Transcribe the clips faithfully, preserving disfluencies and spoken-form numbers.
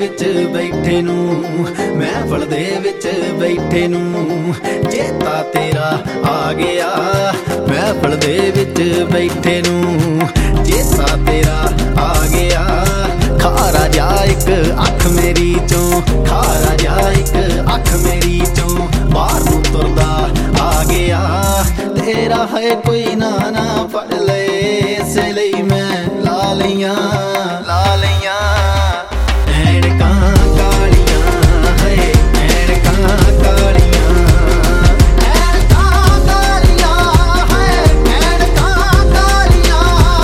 विच बैठे नू, महफल दे विच बैठे नू चेता तेरा आ गया। महफल दे विच बैठे नू चेता तेरा आ गया। खारा जा एक अख मेरी चों, खारा जा एक अख मेरी चों बाहर नू तुरदा आ गया। तेरा है कोई ना ना फड़ ले, इस लई मैं ला लिया ला लिया ऐनकां कालियां है, ऐनकां कालियां ऐनकां कालियां है, ऐनकां कालियां।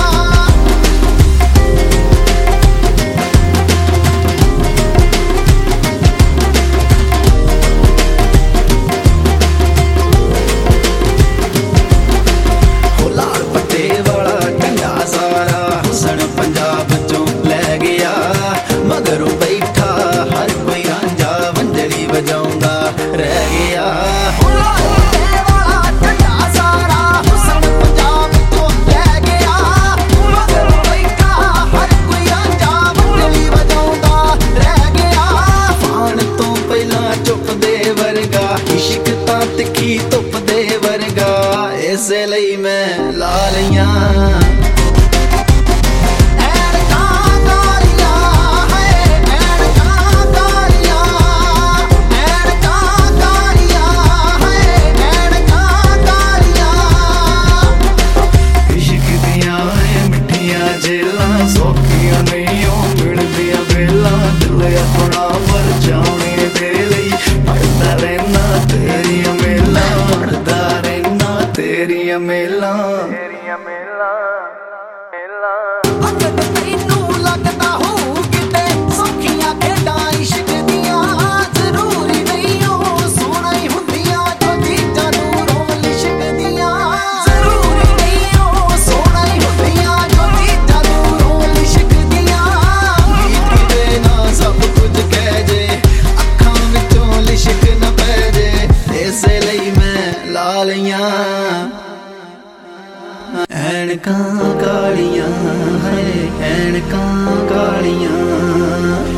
हो लाल पट्टे वाला कंडा सारा हुसन पंजाब चों लै गया। मगरों बैठा हर कोई रांझा वंजड़ी वजाउंदा रह गया। हो लाल पट्टे वाला कंडा सारा हुसन पंजाब चों लै गया। मगरों बैठा हर कोई रांझा वंजड़ी वजाउंदा रह गया। फान तो पहला चुप दे वर्गा, इश्क तां तिखी धुप दे वर्गा, इस लई मैं ला लियां ऐनकां कालियां है, ऐनकां कालियां ऐनकां कालियां है, ऐनकां कालियां। इश्क दियां ऐ मिठियां जेलां सौखियां नहीं ओ मिलदियां वेलां। दिल अपना परछाउने दे लई पढ़दा रहना तेरियां मेलां, पढ़दा रहना तेरियां मेलां तेरियां मेलां मेलां। अगत तैनू लगदा होऊ किते सौखियां खेडां इश्क दियां, जरूरी नहीं ओ सोहना ही हुंदियां जो चीजां दूरों लिशकदियां। जरूरी नहीं ओ सोहना ही हुंदियां जो चीजां दूरों लिशकदियां। गीत किते ना सब कुछ कह जे, अखां विचों लिशक न पै जे, इस लई मैं ला लियां ऐनकां कालियां है, ऐनकां कालियां।